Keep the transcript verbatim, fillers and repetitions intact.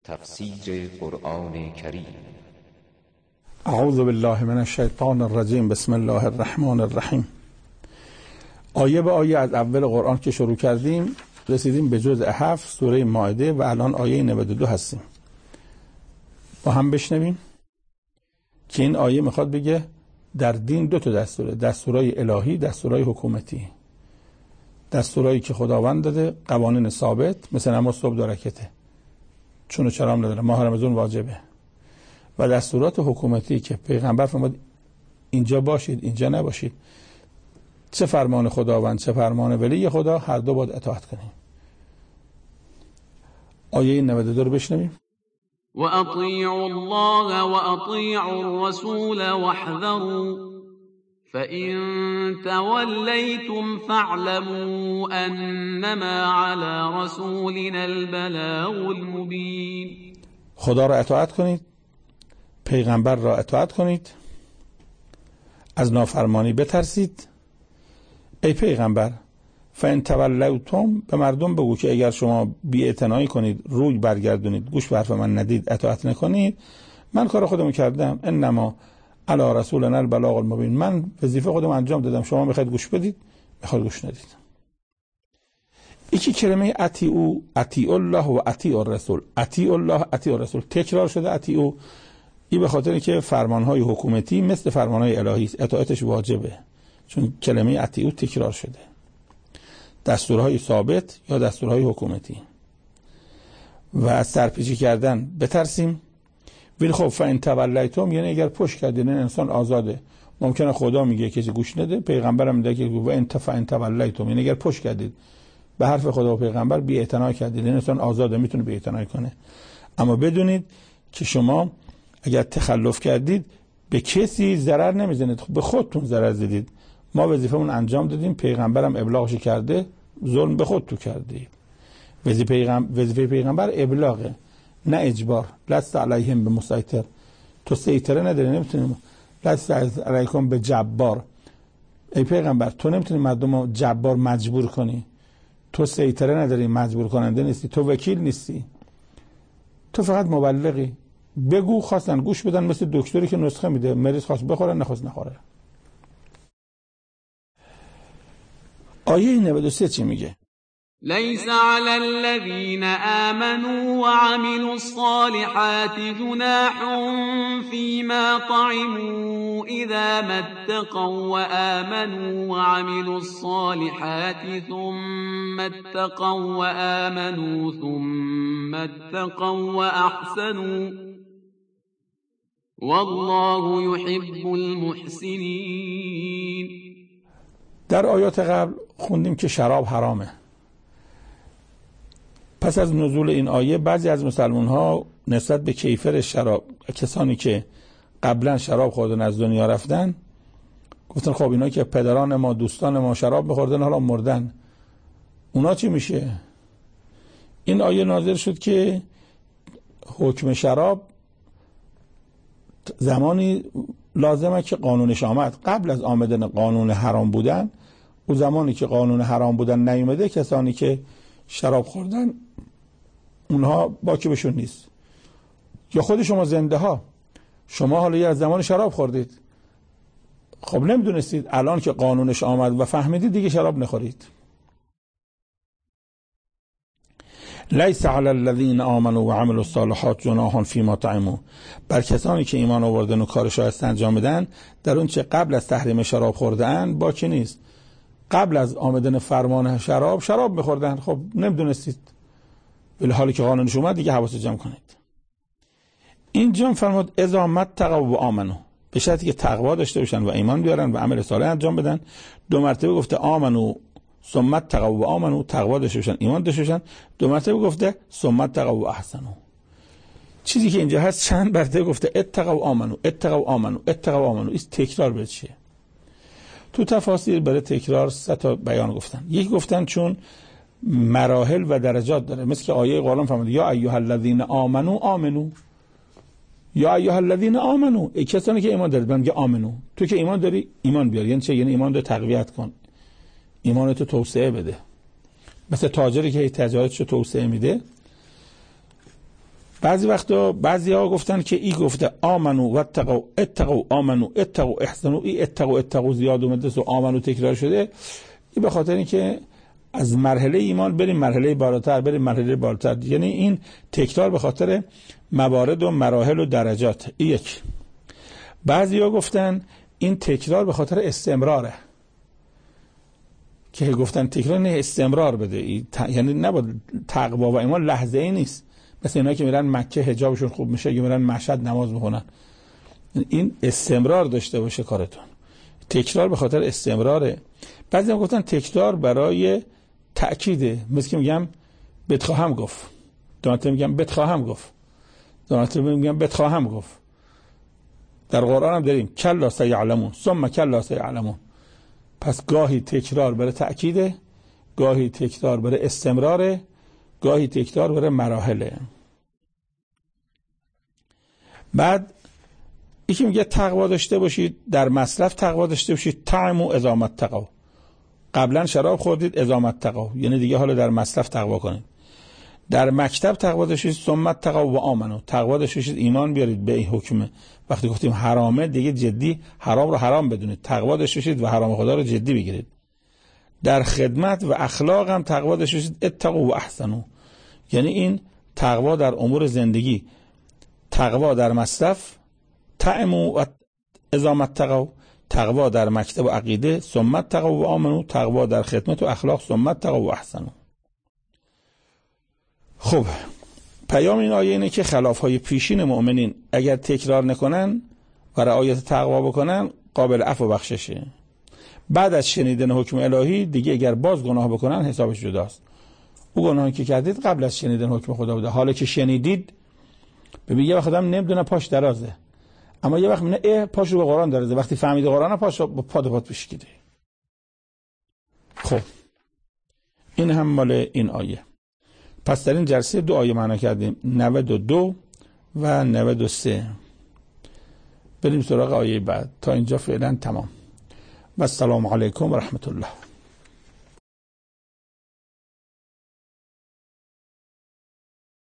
تفسیر قرآن کریم. اعوذ بالله من الشیطان الرجیم. بسم الله الرحمن الرحیم. آیه به آیه از اول قرآن که شروع کردیم رسیدیم به جزء هفت سوره مائده و الان آیه نود و دو هستیم. با هم بشنویم که این آیه میخواد بگه در دین دو تا دستوره، دستورای الهی، دستورای حکومتی. دستورایی که خداوند داده، قوانین ثابت، مثل نماز صبح دو رکعته، چون و چرا هم نداره، ماه رمضان واجبه. و دستورات حکومتی که پیغمبر فرمود اینجا باشید اینجا نباشید، چه فرمان خداوند چه فرمان ولی خدا، هر دو باید اطاعت کنیم. آیه نود و دو رو بشنویم. و اطیعوا الله و اطیعوا الرسول واحذروا فإن تولیتم فاعلموا انما علی رسولنا البلاغ المبین. خدا را اطاعت کنید، پیغمبر را اطاعت کنید، از نافرمانی بترسید. ای پیغمبر، فإن تولیتم، به مردم بگو که اگر شما بی‌اعتنایی کنید، روی برگردونید، گوش به حرف من ندید، اطاعت نکنید، من کار خودمو کردم، انما علی رسولنا البلاغ المبین، من وظیفه خودم انجام دادم، شما میخواید گوش بدید، میخواید گوش ندید. یکی کلمه اطیعوا، اطیع الله و اطیع الرسول، اطیع الله اطیع الرسول تکرار شده. اطیعوا این به خاطر که فرمانهای حکومتی مثل فرمانهای الهی است، اطاعتش واجبه، چون کلمه اطیعوا تکرار شده. دستورهای ثابت یا دستورهای حکومتی. و از سرپیچی کردن بترسیم. ولی خب فإن تولیتم یعنی اگر پشت کردین، انسان آزاده، ممکنه خدا میگه کسی گوش نده، پیغمبرم میگه که و ان فإن تولیتم یعنی اگر پشت کردید به حرف خدا و پیغمبر، بی اعتنا کردید، انسان آزاده، میتونه بی اعتنا کنه. اما بدونید که شما اگر تخلف کردید به کسی ضرر نمیزنید، به خودتون ضرر زدید. ما وظیفمون انجام دادیم، پیغمبرم ابلاغش کرده، ظلم به خودتون کردید. وظیفه پیغمبر وظیفه پیغمبر ابلاغه، نه اجبار. لست علیهم بمسیطر، تو سیطره نداری، نمیتونی. لست علیکم به جبار، ای پیغمبر تو نمیتونی مردم رو جبار مجبور کنی، تو سیطره نداری، مجبور کننده نیستی، تو وکیل نیستی، تو فقط مبلغی. بگو، خواستن گوش بدن، مثل دکتری که نسخه میده، مریض خواست بخوره نخواست نخوره. آیه نود و سه چی میگه؟ لیس علی الذین آمنوا وعملوا الصالحات جناح فيما طعموا اذا ما اتقوا وآمنوا وعملوا الصالحات ثم اتقوا وآمنوا ثم اتقوا وأحسنوا والله يحب المحسنین. در آیات قبل خوندیم که شراب حرامه. پس از نزول این آیه بعضی از مسلمان ها نسبت به کیفر شراب، کسانی که قبلا شراب خوردن از دنیا رفتن، گفتن خب اینا که پدران ما دوستان ما شراب می‌خوردن حالا مردن، اونا چی میشه؟ این آیه نازل شد که حکم شراب زمانی لازمه که قانونش آمد. قبل از آمدن قانون حرام بودن، اون زمانی که قانون حرام بودن نیومده، کسانی که شراب خوردن اونها باکی بهشون نیست. یا خود شما زنده ها، شما حالا یه از زمان شراب خوردید، خب نمیدونستید، الان که قانونش آمد و فهمیدید دیگه شراب نخورید. لیس علی الذین آمنوا و عملوا الصالحات جناح فیما طعموا، بر کسانی که ایمان آوردن و کار شایسته انجام بدن در اون چه قبل از تحریم شراب خوردن باکی نیست. قبل از آمدن فرمان شراب شراب می‌خوردن، خب نمیدونستید، ولی حالی که قانونش اومد دیگه حواس جمع کنید. اینجا فرمود اذا ما اتقوا و آمنوا، به شرطی که تقوا داشته باشن و ایمان بیارن و عمل صالح انجام بدن. دو مرتبه گفته آمنو ثم اتقوا و آمنوا، تقوا داشته باشن، ایمان داشته باشن. دو مرتبه گفته ثم اتقوا و احسنوا. چیزی که اینجا هست چند مرتبه گفته اتقوا و آمنوا، اتقوا و آمنوا، اتقوا و آمنوا، این تکرار به چیه؟ تو تفاسیر برای تکرار سه تا بیان گفتن. یک گفتن چون مراحل و درجات داره، مثل که آیه قرآن فرمود یا ایها الذین آمنو آمنو، یا ایها الذین آمنو، ای کسانی که ایمان دارید، میگه آمنو. تو که ایمان داری ایمان بیار. یعنی چه؟ یعنی ایمان رو تقویت کن، ایمانتو توسعه بده. مثل تاجری که تجارتشو توسعه میده، بعضی وقتا بعضی ها گفتن که ای گفته آمنو و اتقوا اتقوا آمنو اتقوا احسنو، ای اتقوا اتقوا زیاد اومده و آمنو تکرار شده. این به خاطر اینکه از مرحله ایمان بریم مرحله بالاتر، بریم مرحله بالاتر. یعنی این تکرار به خاطر موارد و مراحل و درجات. یک. بعضی ها گفتن این تکرار به خاطر استمراره، که گفتن تکرار نه استمرار بده. یعنی نباید تقوا و ایمان لحظه ای نیست، مثل اینا که میرن مکه حجابشون خوب میشه یا میرن مشهد نماز میخونن. این استمرار داشته باشه کارتون. تکرار به خاطر استمراره. بعضی هم گفتن تکرار برای تأکیده، مثل که میگم بهت خواهم گفت، دانته میگم بهت خواهم گفت، دانته میگم بهت خواهم گفت. در قرآن هم داریم کلا سیعلمون ثم کلا سیعلمون. پس گاهی تکرار برای تأکیده، گاهی تکرار برای استمراره، گاهی تکرار برای مراحله. بعد یکی میگه تقوا داشته باشید، در مصرف تقوا داشته باشید. طعموا اذا ما اتقوا، قبلا شراب خوردید اذا ما اتقوا، یعنی دیگه حالا در مصرف تقوا کنید. در مکتب تقوا داشتید ثم اتقوا و آمنوا، تقوا داشتید ایمان بیارید به این حکم. وقتی گفتیم حرامه دیگه جدی حرام رو حرام بدونید، تقوا داشتید و حرام خدا رو جدی بگیرید. در خدمت و اخلاق هم تقوا داشتید اتقوا و احسنوا، یعنی این تقوا در امور زندگی، تقوا در مصرف طعموا اذا ما اتقوا، تقوا در مکتب و عقیده ثم اتقوا و آمنوا، تقوا در خدمت و اخلاق ثم اتقوا و احسنوا. خب پیام این آیه اینه که خلافهای پیشین مؤمنین اگر تکرار نکنن و رعایت تقوا بکنن قابل عفو و بخششه. بعد از شنیدن حکم الهی دیگه اگر باز گناه بکنن حسابش جداست. او گناهی که کردید قبل از شنیدن حکم خدا بوده، حالا که شنیدید ببین یه وقت آدم نمیدونه پاش درازه، اما یه وقت میگه اه پاش رو به قرآن درازه، وقتی فهمید قرآن پاش با پاد پاد بشکیده. خب این هم مال این آیه. پس در این جلسه دو آیه معنا کردیم، نود و دو و نود و سه. بریم سراغ آیه بعد. تا اینجا فعلا تمام. و السلام علیکم و رحمت الله.